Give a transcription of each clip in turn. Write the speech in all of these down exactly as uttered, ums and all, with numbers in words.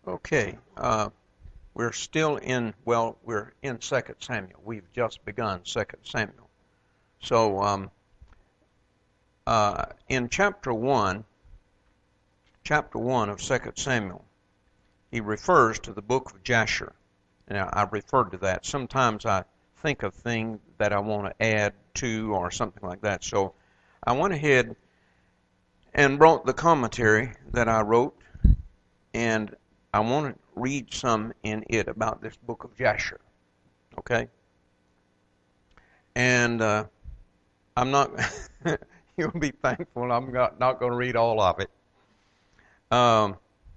Okay, uh, we're still in, well, we're in Second Samuel. We've just begun Second Samuel. So, um, uh, in chapter one, chapter one of Second Samuel, he refers to the book of Jasher. Now, I've referred to that. Sometimes I think of things that I want to add to or something like that. So, I went ahead and brought the commentary that I wrote, and I want to read some in it about this book of Jasher, okay? And uh, I'm not, you'll be thankful I'm not, not going to read all of it. Um,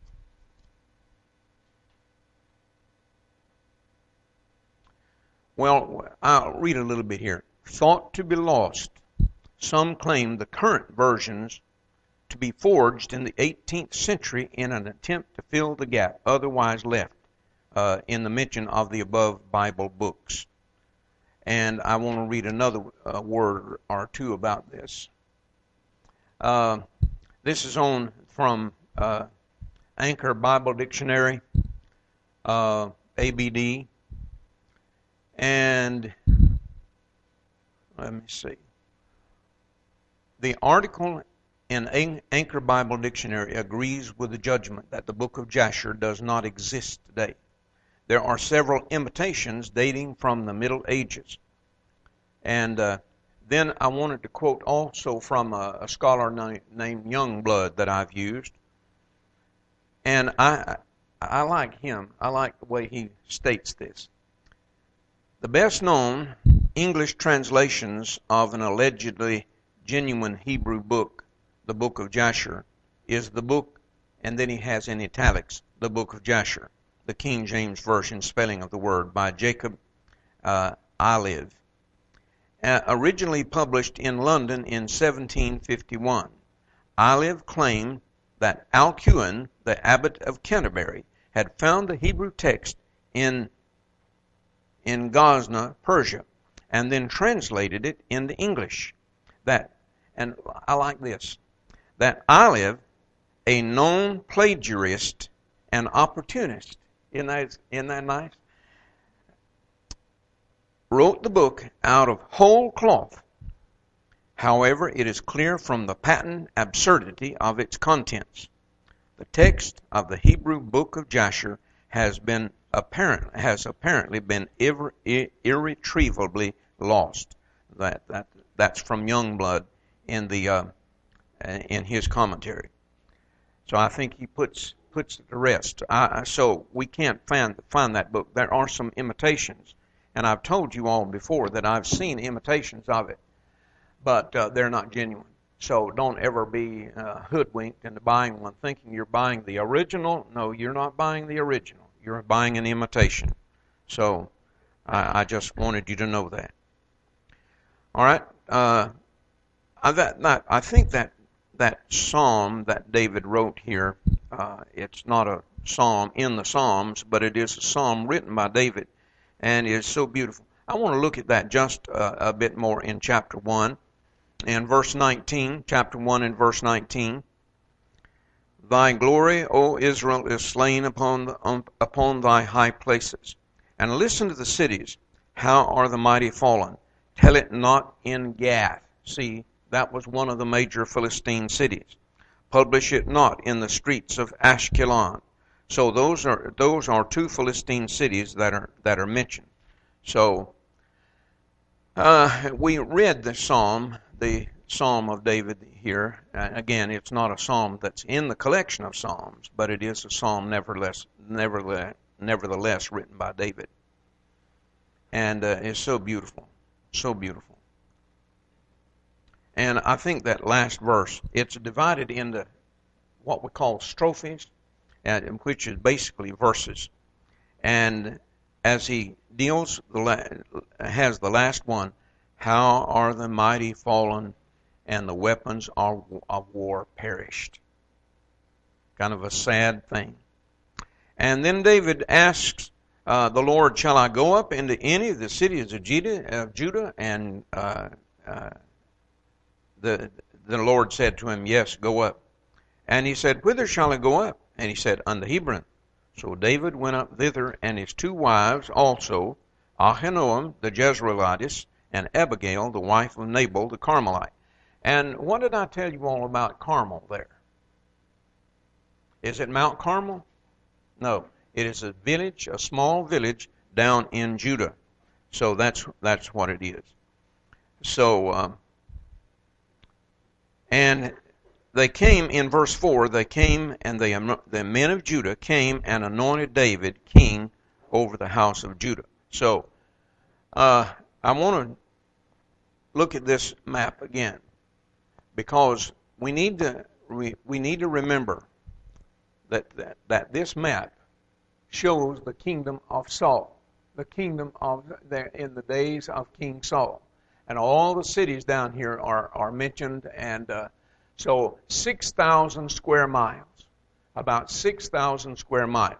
well, I'll read a little bit here. Thought to be lost, some claim the current versions to be forged in the eighteenth century in an attempt to fill the gap otherwise left uh, in the mention of the above Bible books. And I want to read another uh, word or two about this. Uh, this is on from uh, Anchor Bible Dictionary, uh, A B D, and let me see. The article in Anchor Bible Dictionary agrees with the judgment that the book of Jasher does not exist today. There are several imitations dating from the Middle Ages. And uh, then I wanted to quote also from a, a scholar na- named Youngblood that I've used. And I, I like him. I like the way he states this. The best known English translations of an allegedly genuine Hebrew book, the book of Jasher, is the book, and then he has in italics, the book of Jasher, the King James Version spelling of the word by Jacob uh, Iliv, uh, originally published in London in seventeen fifty-one. Iliv claimed that Alcuin, the abbot of Canterbury, had found the Hebrew text in in Ghazna, Persia, and then translated it into English. That, and I like this, that Iliv, a known plagiarist and opportunist, isn't that, isn't that nice? Wrote the book out of whole cloth. However, it is clear from the patent absurdity of its contents. The text of the Hebrew book of Jasher has been apparent has apparently been irre, irretrievably lost. That that that's from Youngblood in the uh, in his commentary. So I think he puts puts it to rest. I, so we can't find find that book. There are some imitations, and I've told you all before that I've seen imitations of it, but uh, they're not genuine. So don't ever be uh, hoodwinked into buying one thinking you're buying the original. No, you're not buying the original. You're buying an imitation. So I, I just wanted you to know that. All right. Uh, I, that, that, I think that that psalm that David wrote here, uh, it's not a psalm in the Psalms, but it is a psalm written by David, and it's so beautiful. I want to look at that just uh, a bit more in chapter one. In verse nineteen, chapter one and verse nineteen, Thy glory, O Israel, is slain upon, the, um, upon thy high places. And listen to the cities. How are the mighty fallen? Tell it not in Gath. See, that was one of the major Philistine cities. Publish it not in the streets of Ashkelon. So those are those are two Philistine cities that are that are mentioned. So uh, we read the psalm, the Psalm of David here. Uh, again, it's not a psalm that's in the collection of psalms, but it is a psalm nevertheless, nevertheless, nevertheless written by David. And uh, it's so beautiful, so beautiful. And I think that last verse, it's divided into what we call strophes, and which is basically verses. And as he deals, the la- has the last one, how are the mighty fallen, and the weapons of war perished. Kind of a sad thing. And then David asks uh, the Lord, shall I go up into any of the cities of Judah? Of Judah? And uh, uh, the the Lord said to him, yes, go up. And he said, whither shall I go up? And he said, unto Hebron. So David went up thither, and his two wives also, Ahinoam the Jezreelitess, and Abigail the wife of Nabal the Carmelite. And what did I tell you all about Carmel there? Is it Mount Carmel? No. It is a village, a small village down in Judah. So that's that's what it is. So, um, and they came in verse four. They came and they the men of Judah came and anointed David king over the house of Judah. So, uh, I want to look at this map again because we need to we, we need to remember that, that that this map shows the kingdom of Saul, the kingdom of there in the days of King Saul, and all the cities down here are are mentioned, and uh, so six thousand square miles, about six thousand square miles,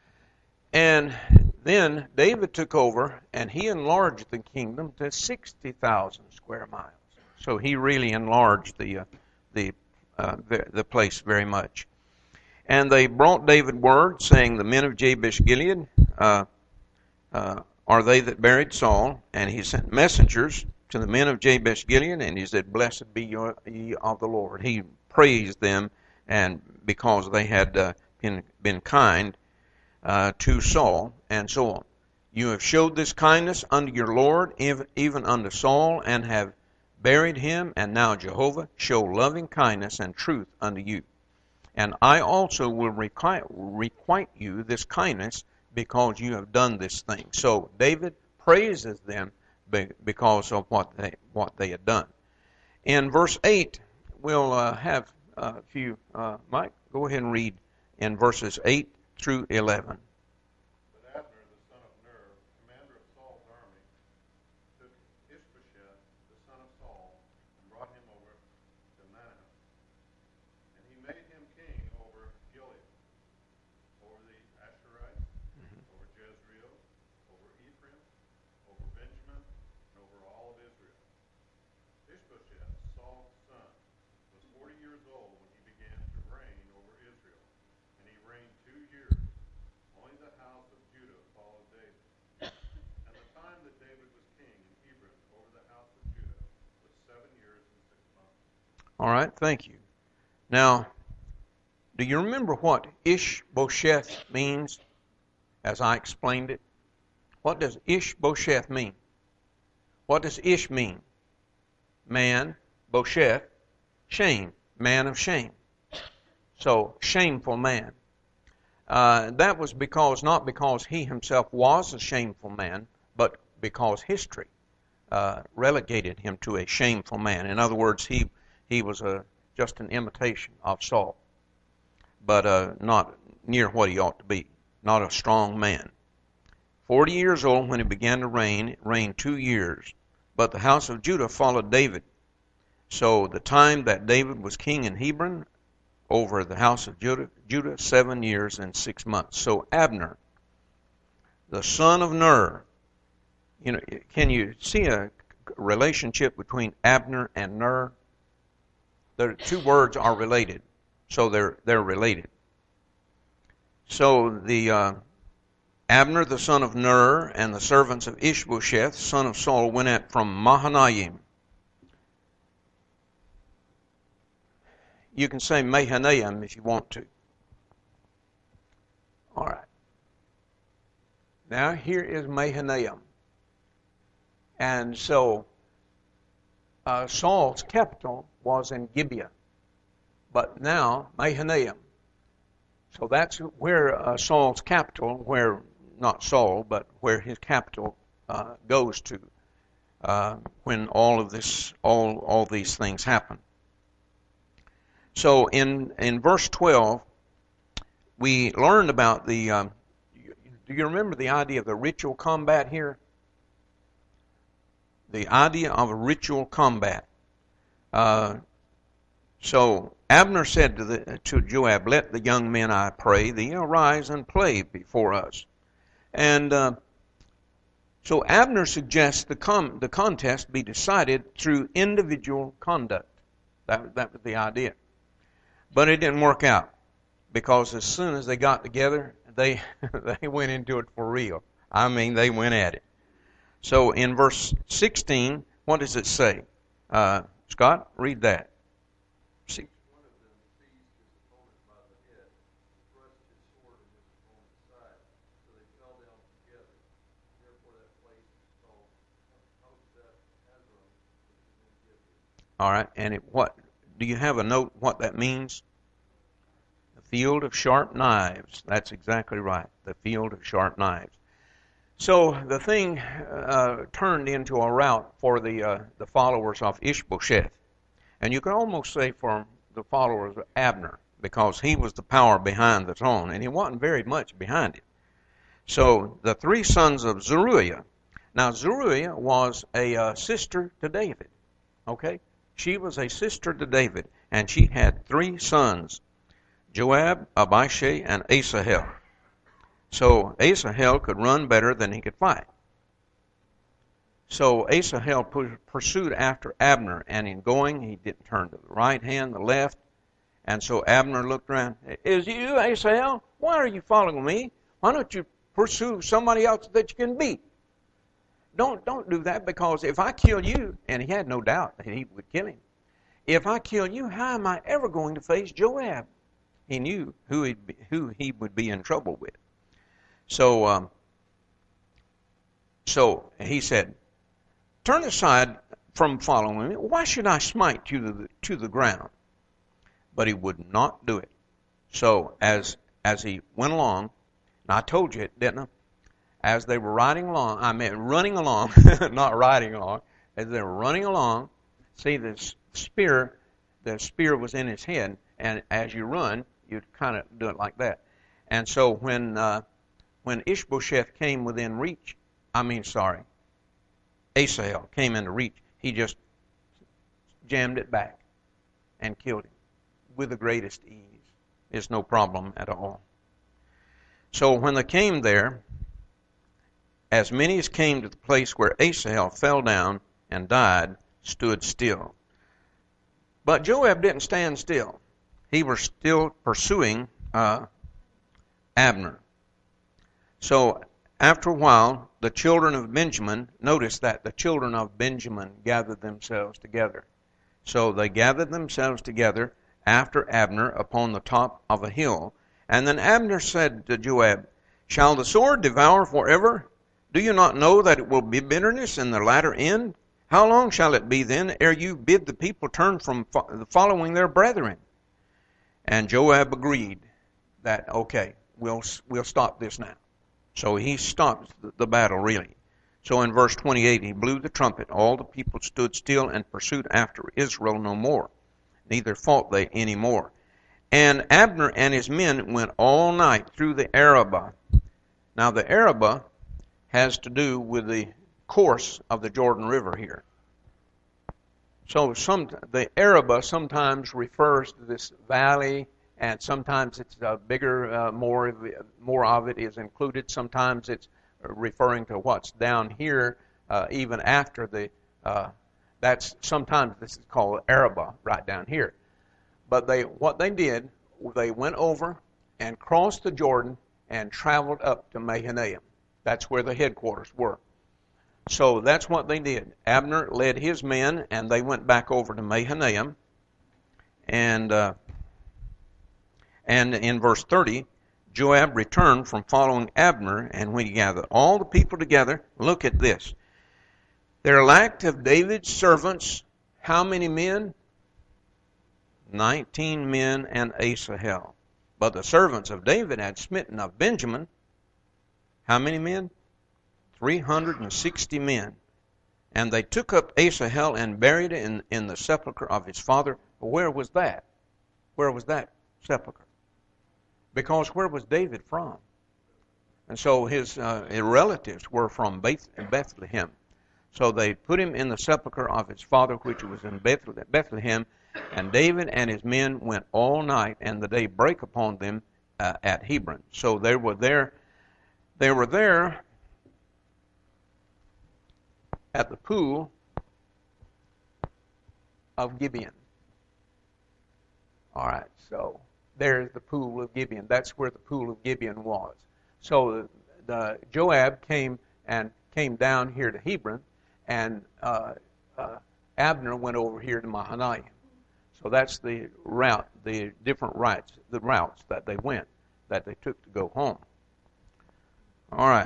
and then David took over and he enlarged the kingdom to sixty thousand square miles. So he really enlarged the uh, the uh, the, the place very much. And they brought David word, saying, the men of Jabesh Gilead uh, uh, are they that buried Saul. And he sent messengers to the men of Jabesh Gilead, and he said, blessed be ye of the Lord. He praised them, and because they had uh, been, been kind uh, to Saul, and so on. You have showed this kindness unto your Lord, even, even unto Saul, and have buried him, and now, Jehovah, show loving kindness and truth unto you. And I also will requite, requite you this kindness because you have done this thing. So David praises them because of what they what they had done. In verse eight, we'll uh, have a few. Uh, Mike, go ahead and read in verses eight through eleven. But Abner, the son of Ner, commander of Saul's army, took Ishbosheth, the son of Saul, and brought him over to Manahath. And he made him king over Gilead, over the Asherites, mm-hmm. over Jezreel, over Ephraim, over Benjamin, and over all of Israel. Ishbosheth, Saul's son, was forty years old when he began to reign over Israel, and he reigned two years. Only the house of Judah followed David. And the time that David was king in Hebron over the house of Judah was seven years and six months. All right, thank you. Now, do you remember what Ishbosheth means, as I explained it? What does Ishbosheth mean? What does Ish mean? Man, Bosheth, shame, man of shame. So, shameful man. Uh, that was because, not because he himself was a shameful man, but because history uh, relegated him to a shameful man. In other words, he he was a just an imitation of Saul, but uh, not near what he ought to be, not a strong man. Forty years old when he began to reign, reigned two years, but the house of Judah followed David. So the time that David was king in Hebron over the house of Judah, Judah seven years and six months. So Abner, the son of Ner, you know, can you see a relationship between Abner and Ner? The two words are related, so they're they're related. So the uh, Abner, the son of Ner, and the servants of Ishbosheth, son of Saul, went out from Mahanaim. You can say Mahanaim if you want to. All right. Now here is Mahanaim. And so uh, Saul's capital was in Gibeah, but now Mahanaim. So that's where uh, Saul's capital, where not Saul, but where his capital uh, goes to uh, when all of this, all all these things happen. So in in verse twelve, we learned about the. Um, do you remember the idea of the ritual combat here? The idea of a ritual combat. Uh, so Abner said to the to Joab, "Let the young men, I pray thee, arise and play before us." And uh, so Abner suggests the com- the contest be decided through individual conduct. That that was the idea. But it didn't work out, because as soon as they got together, they they went into it for real. I mean, they went at it. So in verse sixteen, what does it say? Uh, Scott, read that. See. One of them seized his opponent by the head, thrust his sword in his opponent's side, so they fell down together. Therefore that place is called Hoseth Hazron, which is in Gibeon. All right, and it, what do you have a note what that means? The field of sharp knives. That's exactly right. The field of sharp knives. So the thing uh, turned into a rout for the uh, the followers of Ishbosheth, and you could almost say for the followers of Abner, because he was the power behind the throne, and he wasn't very much behind it. So the three sons of Zeruiah. Now Zeruiah was a uh, sister to David. Okay, she was a sister to David, and she had three sons: Joab, Abishai, and Asahel. So Asahel could run better than he could fight. So Asahel pursued after Abner, and in going, he didn't turn to the right hand, the left. And so Abner looked around. Is it you, Asahel? Why are you following me? Why don't you pursue somebody else that you can beat? Don't don't do that, because if I kill you, and he had no doubt that he would kill him. If I kill you, how am I ever going to face Joab? He knew who he'd be, who he would be in trouble with. So, um, so he said, "Turn aside from following me. Why should I smite you to the, to the ground?" But he would not do it. So as as he went along, and I told you it, didn't I? As they were riding along, I mean running along, not riding along. As they were running along, see the spear, the spear was in his head, and as you run, you'd kind of do it like that. And so when uh, when Ishbosheth came within reach, I mean, sorry, Asahel came into reach, he just jammed it back and killed him with the greatest ease. It's no problem at all. So when they came there, as many as came to the place where Asahel fell down and died, stood still. But Joab didn't stand still. He was still pursuing uh, Abner. So after a while, the children of Benjamin, notice that the children of Benjamin gathered themselves together. So they gathered themselves together after Abner upon the top of a hill. And then Abner said to Joab, "Shall the sword devour forever? Do you not know that it will be bitterness in the latter end? How long shall it be then ere you bid the people turn from following their brethren?" And Joab agreed that, okay, we'll we'll stop this now. So he stopped the battle, really. So in verse twenty-eight, he blew the trumpet. All the people stood still and pursued after Israel no more. Neither fought they any more. And Abner and his men went all night through the Arabah. Now the Arabah has to do with the course of the Jordan River here. So some the Arabah sometimes refers to this valley, and sometimes it's a bigger, uh, more more of it is included. Sometimes it's referring to what's down here, uh, even after the. Uh, that's sometimes this is called Arabah, right down here. But they what they did, they went over and crossed the Jordan and traveled up to Mahanaim. That's where the headquarters were. So that's what they did. Abner led his men, and they went back over to Mahanaim. And uh, and in verse thirty, Joab returned from following Abner, and when he gathered all the people together, look at this. There lacked of David's servants how many men? Nineteen men and Asahel. But the servants of David had smitten of Benjamin. How many men? Three hundred and sixty men. And they took up Asahel and buried it in, in the sepulchre of his father. Where was that? Where was that sepulchre? Because where was David from? And so his, uh, his relatives were from Beth- Bethlehem. So they put him in the sepulchre of his father, which was in Bethlehem. And David and his men went all night, and the day brake upon them uh, at Hebron. So they were there. They were there at the pool of Gibeon. All right, so there's the pool of Gibeon. That's where the pool of Gibeon was. So the Joab came and came down here to Hebron, and uh, uh, Abner went over here to Mahanaim. So that's the route, the different routes, the routes that they went, that they took to go home. All right.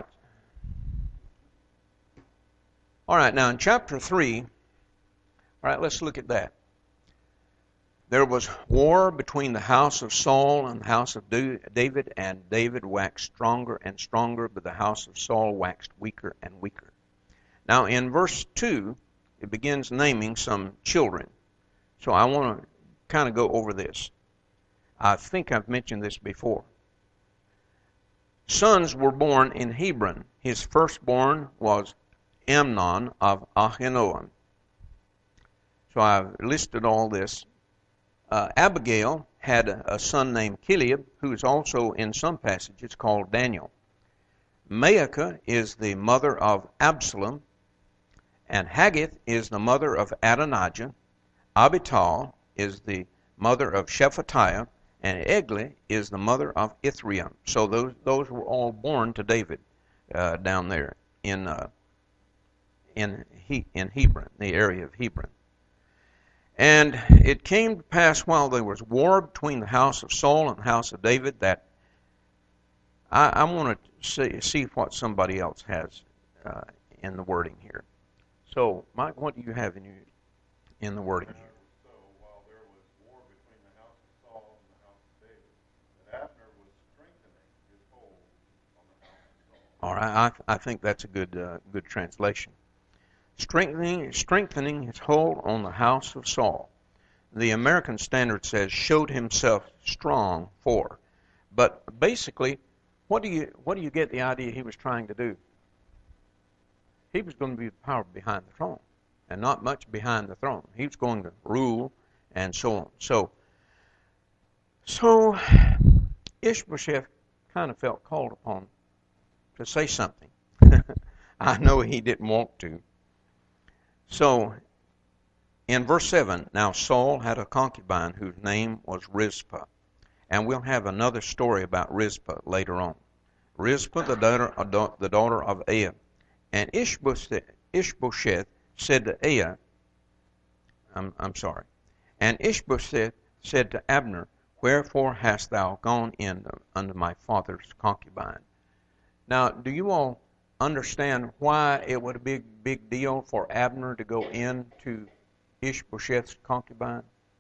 All right, now in chapter three, all right, let's look at that. There was war between the house of Saul and the house of David, and David waxed stronger and stronger, but the house of Saul waxed weaker and weaker. Now in verse two, it begins naming some children. So I want to kind of go over this. I think I've mentioned this before. Sons were born in Hebron. His firstborn was Amnon of Ahinoam. So I've listed all this. Uh, Abigail had a, a son named Chileab, who is also in some passages called Daniel. Maacah is the mother of Absalom, and Haggith is the mother of Adonijah. Abital is the mother of Shephatiah, and Egli is the mother of Ithream. So those those were all born to David uh, down there in uh, in he, in Hebron, the area of Hebron. And it came to pass while there was war between the house of Saul and the house of David that I, I want to see, see what somebody else has uh, in the wording here. So, Mike, what do you have in you in the wording here? So while there was war between the house of Saul and the house of David, that Abner was strengthening his hold on the house of Saul. All right, I, I think that's a good uh, good translation. Strengthening, strengthening his hold on the house of Saul. The American Standard says showed himself strong for, but basically, what do you what do you get the idea he was trying to do? He was going to be the power behind the throne, and not much behind the throne. He was going to rule, and so on. So, so Ishbosheth kind of felt called upon to say something. I know he didn't want to. So, in verse seven, now Saul had a concubine whose name was Rizpah. And we'll have another story about Rizpah later on. Rizpah, the daughter, the daughter of Aiah. And Ishbosheth, Ishbosheth said to Aiah, I'm, I'm sorry. And Ishbosheth said to Abner, wherefore hast thou gone in unto my father's concubine? Now, do you all understand why it would be a big, big deal for Abner to go into Ishbosheth's concubine?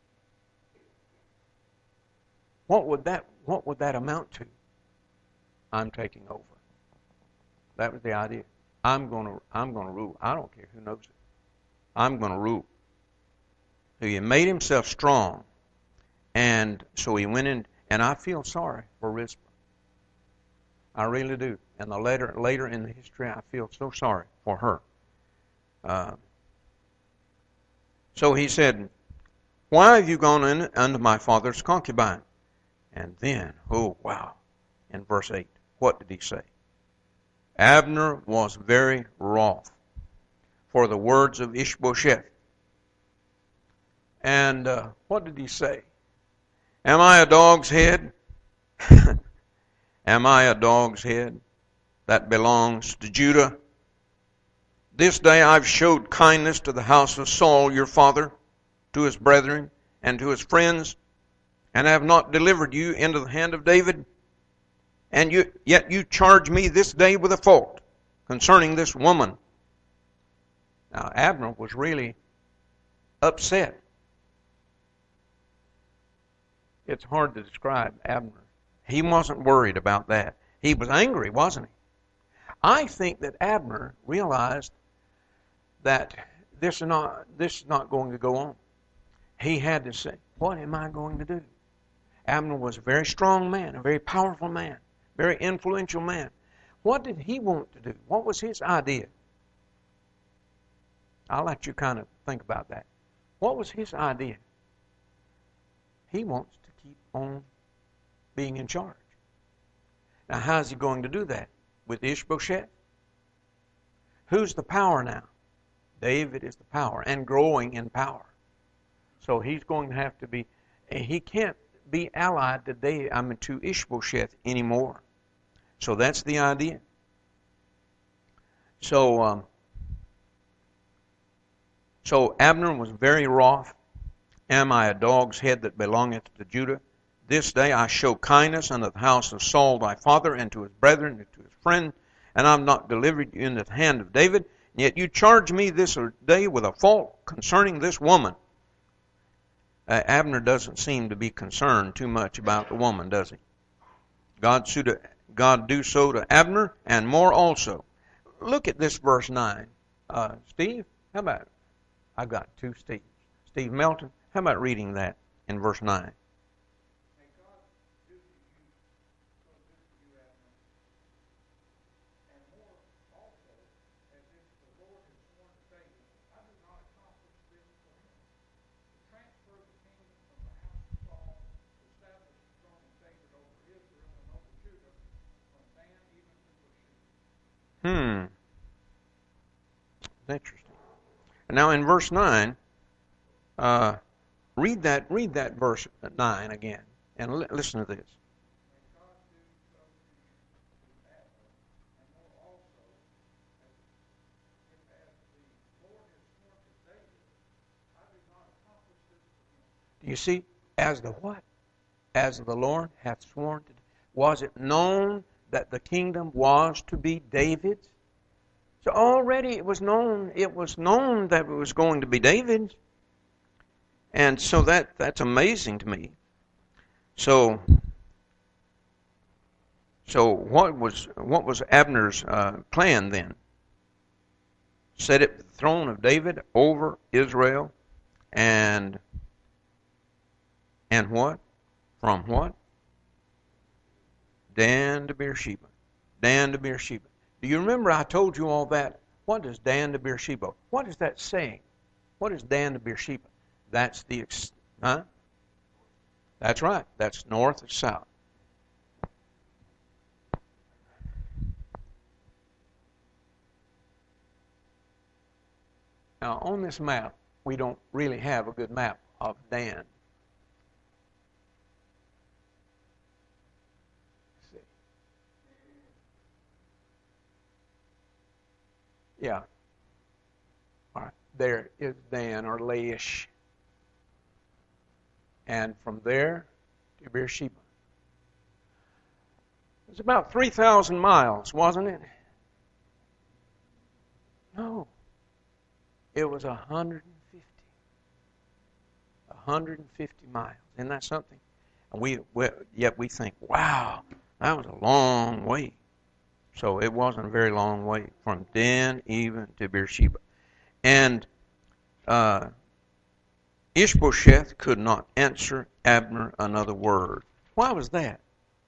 What would that what would that amount to? I'm taking over. That was the idea. I'm gonna I'm gonna rule. I don't care who knows it. I'm gonna rule. So he made himself strong, and so he went in. And I feel sorry for Rizpah. I really do. And the later later in the history, I feel so sorry for her. Uh, so he said, why have you gone in unto my father's concubine? And then, oh wow, in verse eight, what did he say? Abner was very wroth for the words of Ishbosheth. And uh, what did he say? Am I a dog's head? Am I a dog's head that belongs to Judah? This day I've showed kindness to the house of Saul your father, to his brethren, and to his friends, and have not delivered you into the hand of David. And you, yet you charge me this day with a fault concerning this woman. Now Abner was really upset. It's hard to describe Abner. He wasn't worried about that. He was angry, wasn't he? I think that Abner realized that this is not this is not going to go on. He had to say, what am I going to do? Abner was a very strong man, a very powerful man, very influential man. What did he want to do? What was his idea? I'll let you kind of think about that. What was his idea? He wants to keep on being in charge. Now, how's he going to do that? With Ishbosheth? Who's the power now? David is the power, and growing in power. So he's going to have to be, he can't be allied to David, I mean to Ishbosheth anymore. So that's the idea. So, um, so Abner was very wroth. Am I a dog's head that belongeth to Judah? This day I show kindness unto the house of Saul thy father, and to his brethren, and to his friend, and I have not delivered you into the hand of David. And yet you charge me this day with a fault concerning this woman. Uh, Abner doesn't seem to be concerned too much about the woman, does he? God, God do so to Abner, and more also. Look at this verse nine. Uh, Steve, how about, I've got two Steves. Steve Melton, how about reading that in verse nine? Hmm. Interesting. Now in verse nine, uh, read that read that verse nine again, and li- listen to this. Do you see? As the what? As the Lord hath sworn to. Was it known that the kingdom was to be David's? So already it was known. It was known that it was going to be David's. And so that that's amazing to me. So, so what was what was Abner's uh, plan then? Set up the throne of David over Israel, and and what? From what? Dan to Beersheba. Dan to Beersheba. Do you remember I told you all that? What is Dan to Beersheba? What is that saying? What is Dan to Beersheba? That's the, huh? That's right. That's north and south. Now, on this map, we don't really have a good map of Dan. Let's see. Yeah. All right. There is Dan, or Laish. And from there to Beersheba. It was about three thousand miles, wasn't it? No. It was one hundred fifty. one hundred fifty miles. Isn't that something? And we, we yet we think, wow, that was a long way. So it wasn't a very long way from Dan even to Beersheba. And uh, Ishbosheth could not answer Abner another word. Why was that?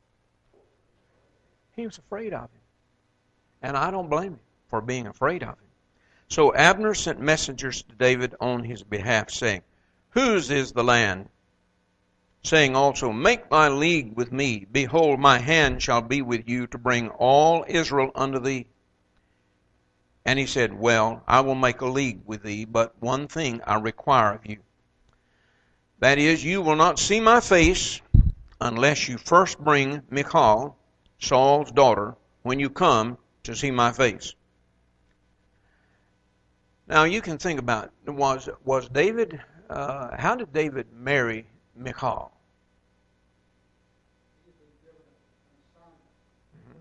He was afraid of him. And I don't blame him for being afraid of him. So Abner sent messengers to David on his behalf, saying, Whose is the land? Saying also, Make thy league with me. Behold, my hand shall be with you to bring all Israel unto thee. And he said, Well, I will make a league with thee, but one thing I require of you. That is, you will not see my face unless you first bring Michal, Saul's daughter, when you come to see my face. Now you can think about, was was David, uh, how did David marry Michal? Mm-hmm.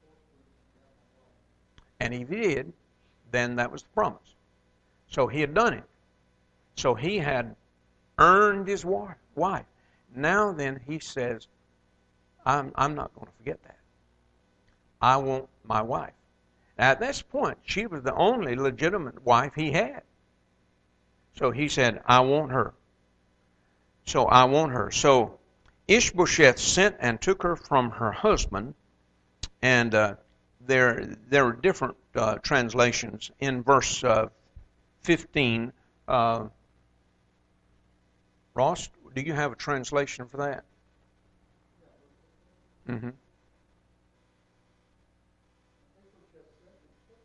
And if he did, then that was the promise. So he had done it. So he had earned his wife. Now then he says, I'm, I'm not going to forget that. I want my wife. At this point, she was the only legitimate wife he had. So he said, I want her. So I want her. So Ishbosheth sent and took her from her husband. And uh, there, there are different uh, translations. In verse uh, fifteen, uh, Ross, do you have a translation for that? Mm-hmm.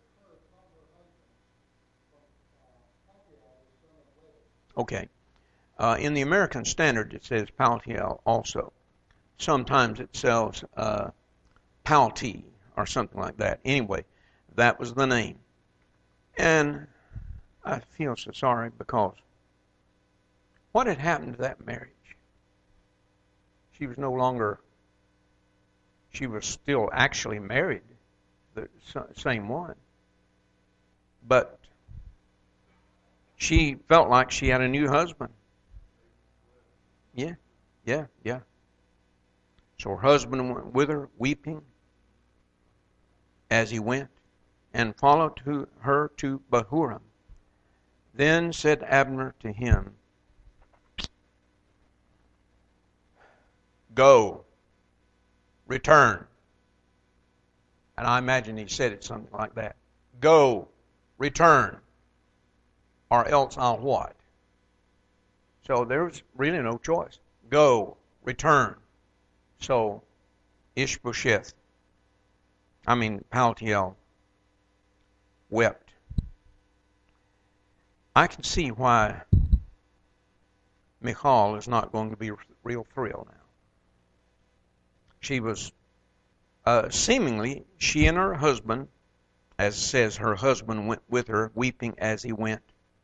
Okay. Uh, in the American Standard, it says Paltiel also. Sometimes it says uh, Palti or something like that. Anyway, that was the name. And I feel so sorry because what had happened to that marriage? She was no longer, she was still actually married, the same one. But she felt like she had a new husband. Yeah, yeah, yeah. So her husband went with her, weeping as he went, and followed to her to Bahurim. Then said Abner to him, Go, return. And I imagine he said it something like that. Go, return, or else I'll what? So there was really no choice. Go, return. So Ishbosheth, I mean Paltiel, wept. I can see why Michal is not going to be real thrilled now. She was, uh, seemingly, she and her husband, as it says, her husband went with her, weeping as he went.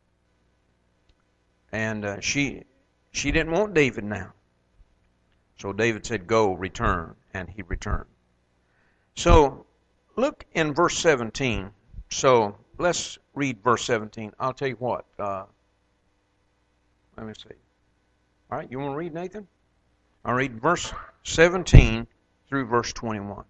And uh, she she didn't want David now. So David said, Go, return, and he returned. So look in verse seventeen. So let's read verse seventeen. I'll tell you what. Uh, let me see. All right, you want to read, Nathan? I'll read verse seventeen through verse twenty-one.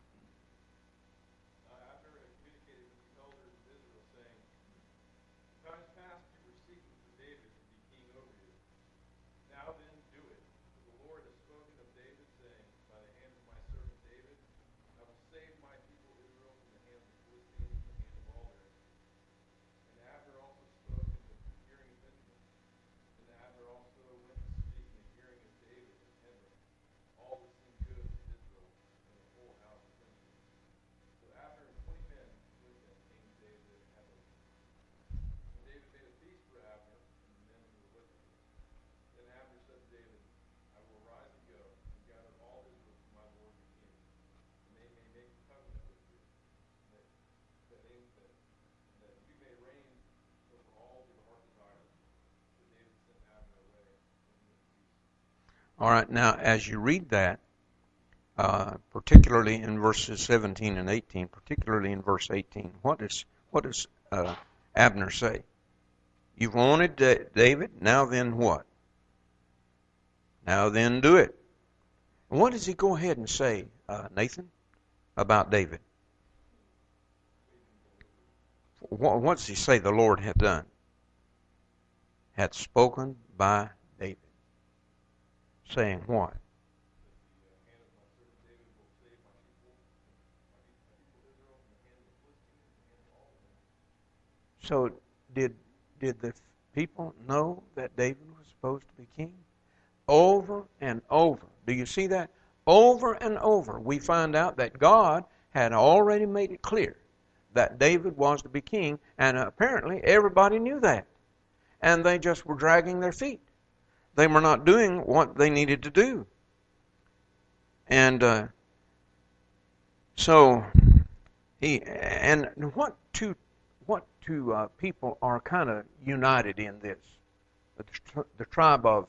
All right, now as you read that, uh, particularly in verses seventeen and eighteen, particularly in verse eighteen, what does what does uh, Abner say? You've wanted David, now then what? Now then do it. And what does he go ahead and say, uh, Nathan, about David? What, what does he say the Lord had done? Had spoken by David. Saying what? So did did the people know that David was supposed to be king? Over and over. Do you see that? Over and over we find out that God had already made it clear that David was to be king, and apparently everybody knew that. And they just were dragging their feet. They were not doing what they needed to do. And uh, so he and what two what two uh, people are kind of united in this? The, the tribe of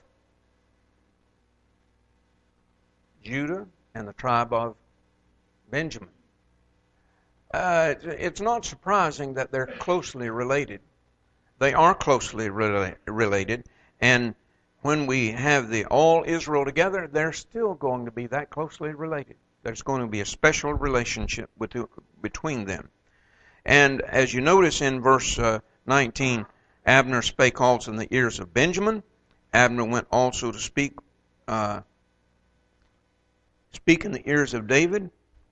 Judah and the tribe of Benjamin. Uh, it's not surprising that they're closely related. They are closely rela- related, and when we have the all Israel together, they're still going to be that closely related. There's going to be a special relationship with, between them. And as you notice in verse uh, nineteen, Abner spake also in the ears of Benjamin. Abner went also to speak uh, speak in the ears of David.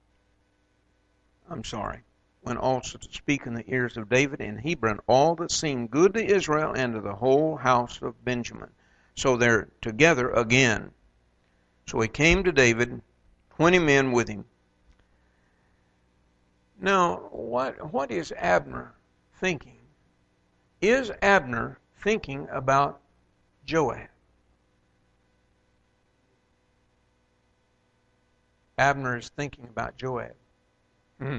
I'm sorry. Went also to speak in the ears of David in Hebron all that seemed good to Israel and to the whole house of Benjamin. So they're together again. So he came to David, twenty men with him. Now, what what is Abner thinking? Is Abner thinking about Joab? Abner is thinking about Joab. Hmm.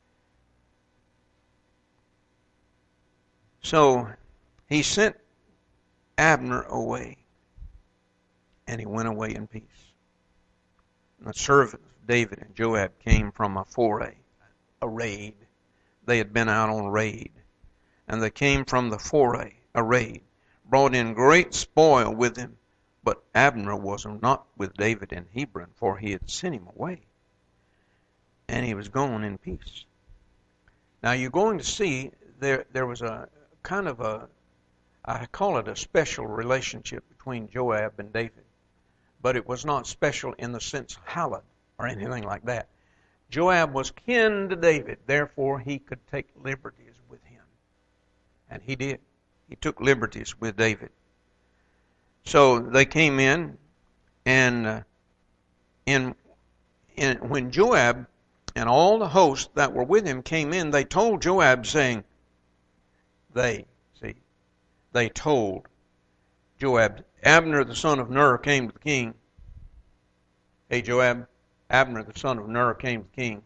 So he sent Abner away, and he went away in peace. And the servants of David and Joab came from a foray, a raid. They had been out on raid. And they came from the foray, a raid, brought in great spoil with him. But Abner was not with David in Hebron, for he had sent him away. And he was gone in peace. Now you're going to see there there was a kind of a, I call it a special relationship between Joab and David. But it was not special in the sense of hallowed or anything like that. Joab was kin to David, therefore he could take liberties with him. And he did. He took liberties with David. So they came in, and uh, in, in, when Joab and all the hosts that were with him came in, they told Joab, saying, they, see, they told Joab, Abner the son of Ner came to the king. Hey Joab, Abner the son of Ner came to the king.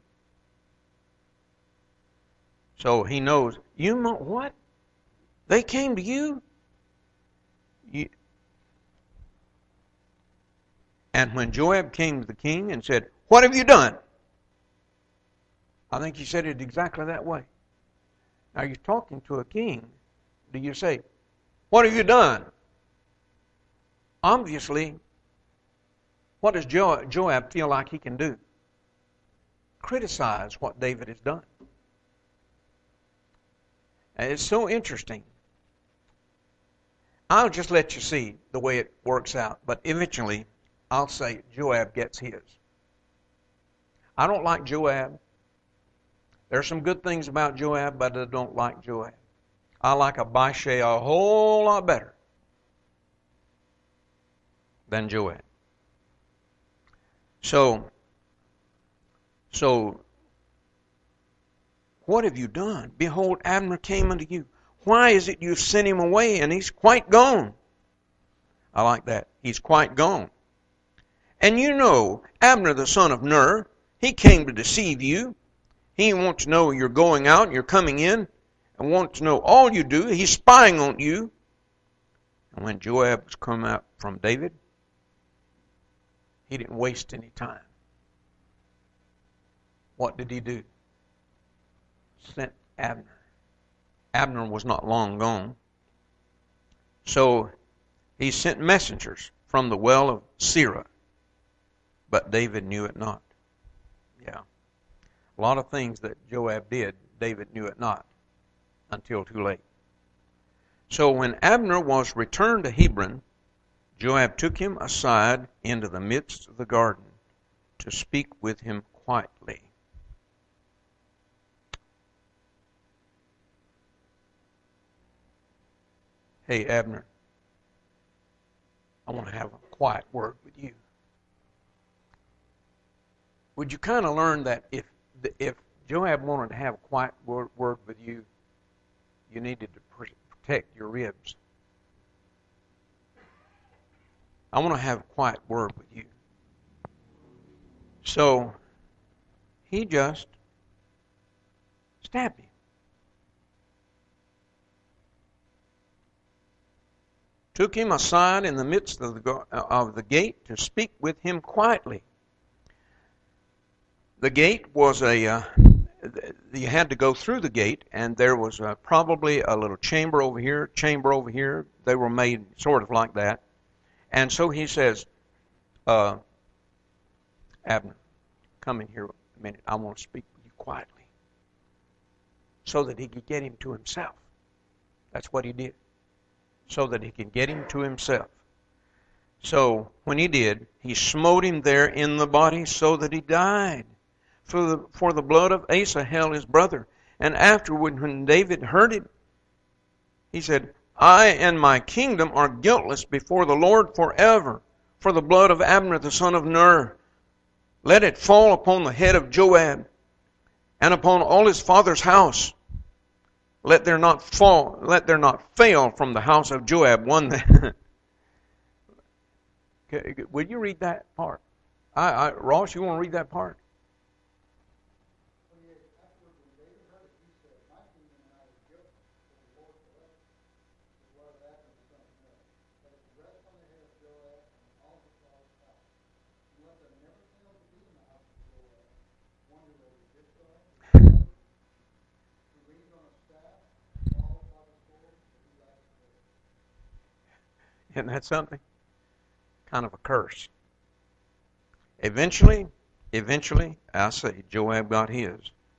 So he knows, you know what? They came to you? you? And when Joab came to the king and said, what have you done? I think he said it exactly that way. Now you're talking to a king. Do you say, what have you done? Obviously, what does jo- Joab feel like he can do? Criticize what David has done. And it's so interesting. I'll just let you see the way it works out, but eventually I'll say Joab gets his. I don't like Joab. There's some good things about Joab, but I don't like Joab. I like Abishai a whole lot better than Joab. So, so, what have you done? Behold, Abner came unto you. Why is it you've sent him away, and he's quite gone? I like that. He's quite gone. And you know, Abner the son of Ner, he came to deceive you. He wants to know you're going out and you're coming in, and wants to know all you do. He's spying on you. And when Joab was come out from David, he didn't waste any time. What did he do? Sent Abner. Abner was not long gone. So he sent messengers from the well of Sirah, but David knew it not. Yeah. A lot of things that Joab did, David knew it not until too late. So when Abner was returned to Hebron, Joab took him aside into the midst of the garden to speak with him quietly. Hey, Abner, I want to have a quiet word with you. Would you kind of learn that if if Joab wanted to have a quiet word, word with you, you needed to protect your ribs? I want to have a quiet word with you. So he just stabbed him. Took him aside in the midst of the, of the gate to speak with him quietly. The gate was a, uh, you had to go through the gate, and there was uh, probably a little chamber over here, chamber over here. They were made sort of like that. And so he says, uh, Abner, come in here a minute. I want to speak with you quietly. So that he could get him to himself. That's what he did. So that he could get him to himself. So when he did, he smote him there in the body so that he died. For the, for the blood of Asahel, his brother. And afterward, when David heard it, he said, I and my kingdom are guiltless before the Lord forever, for the blood of Abner the son of Ner. Let it fall upon the head of Joab, and upon all his father's house. Let there not fall, let there not fail from the house of Joab one that. Would you read that part? I, I, Ross, you want to read that part? Isn't that something? Kind of a curse. Eventually, eventually, I say Joab got his.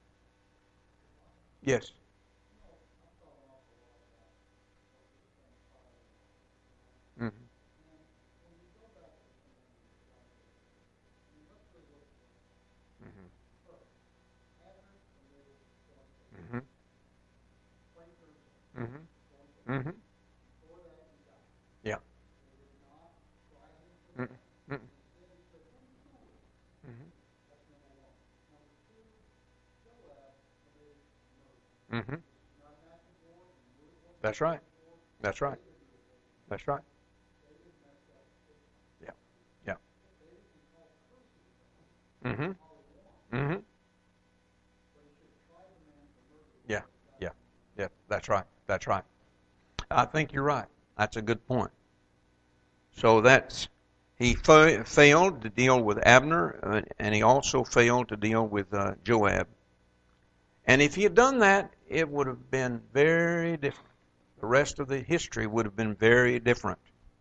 Yes. Mm-hmm. Mm-hmm. Mm-hmm. Mm-hmm. Yeah. Mm-hmm. Mm-hmm. Mm-hmm. That's right. That's right. That's right. Yeah. Yeah. Mm-hmm. Mm-hmm. Yeah. Yeah. Yeah. That's right. That's right. I think you're right. That's a good point. So that's he fa- failed to deal with Abner, uh, and he also failed to deal with uh, Joab. And if he had done that, it would have been very different. The rest of the history would have been very different.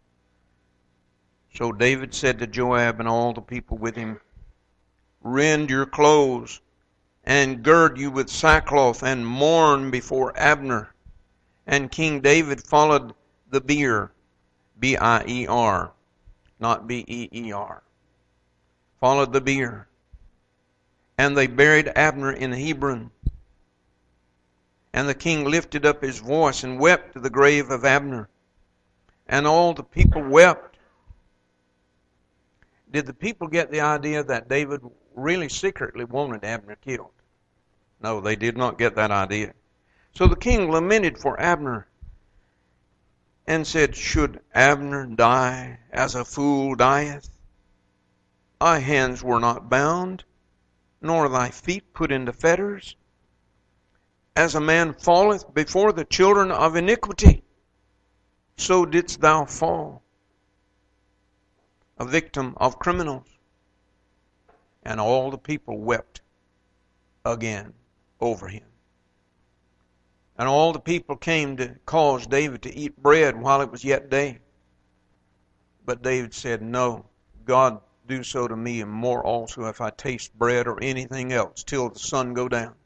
So David said to Joab and all the people with him, "Rend your clothes and gird you with sackcloth and mourn before Abner." And King David followed the bier, B I E R, not B E E R, followed the bier. And they buried Abner in Hebron. And the king lifted up his voice and wept to the grave of Abner. And all the people wept. Did the people get the idea that David really secretly wanted Abner killed? No, they did not get that idea. So the king lamented for Abner and said, "Should Abner die as a fool dieth? Thy hands were not bound, nor thy feet put into fetters. As a man falleth before the children of iniquity, so didst thou fall, a victim of criminals." And all the people wept again over him. And all the people came to cause David to eat bread while it was yet day. But David said, "No, God do so to me and more also if I taste bread or anything else till the sun go down."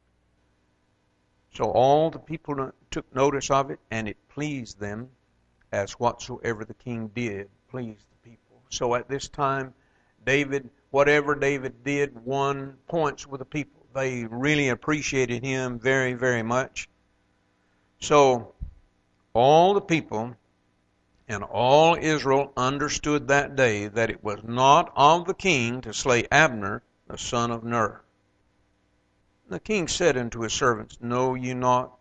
So all the people took notice of it, and it pleased them, as whatsoever the king did pleased the people. So at this time, David, whatever David did, won points with the people. They really appreciated him very, very much. So all the people and all Israel understood that day that it was not of the king to slay Abner, the son of Ner. The king said unto his servants, "Know ye not?"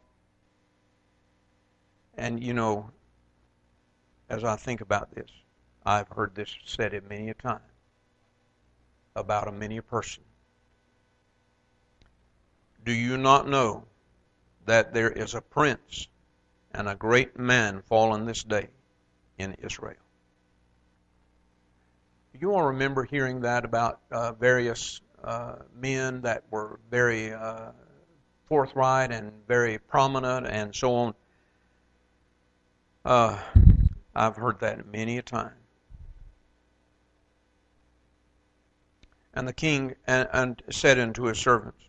And you know, as I think about this, I've heard this said it many a time about a many a person. Do you not know that there is a prince and a great man fallen this day in Israel? You all remember hearing that about uh, various uh, men that were very uh, forthright and very prominent and so on. Uh, I've heard that many a time. And the king and, and said unto his servants,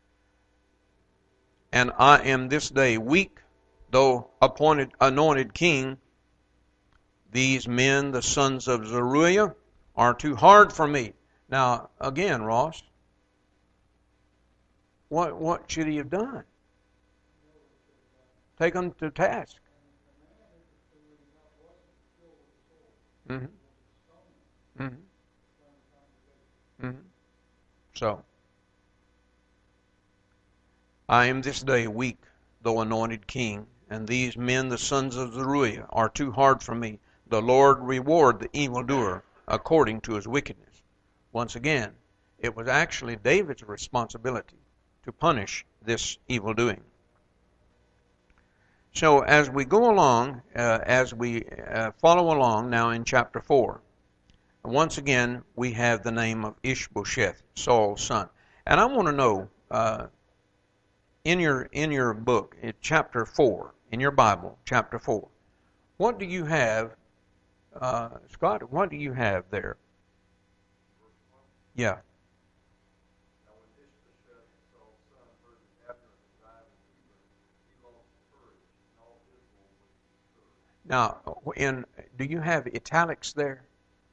"And I am this day weak, though appointed anointed king. These men, the sons of Zeruiah, are too hard for me." Now, again, Ross, what what should he have done? Take them to task. Mm-hmm. Mm-hmm. Mm-hmm. So, I am this day weak, though anointed king, and these men, the sons of Zeruiah, are too hard for me. The Lord reward the evildoer according to his wickedness. Once again, it was actually David's responsibility to punish this evil doing. So as we go along, uh, as we uh, follow along now in chapter four, once again we have the name of Ishbosheth, Saul's son. And I want to know, uh, in your in your book, in chapter four, in your Bible, chapter four, what do you have, uh, Scott? What do you have there? Yeah. Now, in do you have italics there?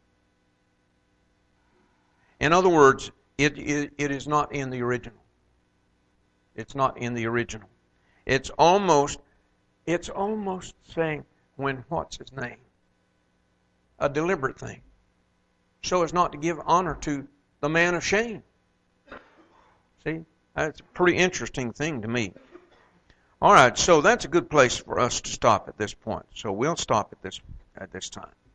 In other words, it, it it is not in the original. It's not in the original. It's almost it's almost saying when what's his name? A deliberate thing. So as not to give honor to the man of shame. See? That's a pretty interesting thing to me. All right, so that's a good place for us to stop at this point. So we'll stop at this at this time.